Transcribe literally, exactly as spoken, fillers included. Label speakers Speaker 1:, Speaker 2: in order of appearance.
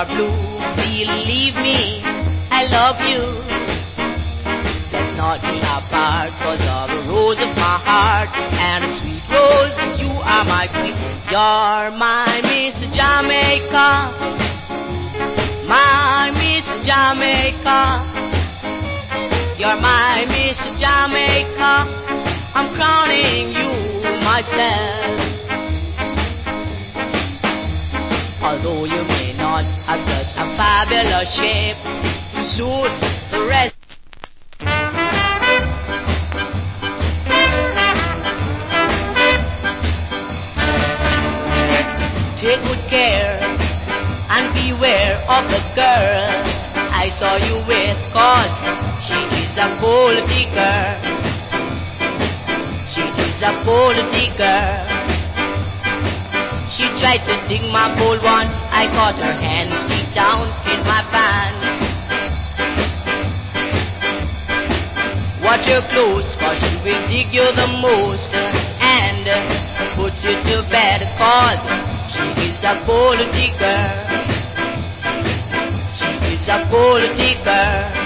Speaker 1: are blue, believe me, I love you. Let's not be apart, cause you're the rose of my heart, and a sweet rose, you are my queen. You're my Miss Jamaica, my Miss Jamaica. You're my Miss Jamaica, I'm crowning you myself. Although you may not have such a fabulous shape to suit the rest, take good care and beware of the girl I saw you with, cause she is a gold digger. She is a gold digger. She tried to dig my gold once, I caught her hands deep down in my pants. Watch her close, cause she will dig you the most and put you to bed, cause she is a gold digger. She is a gold digger.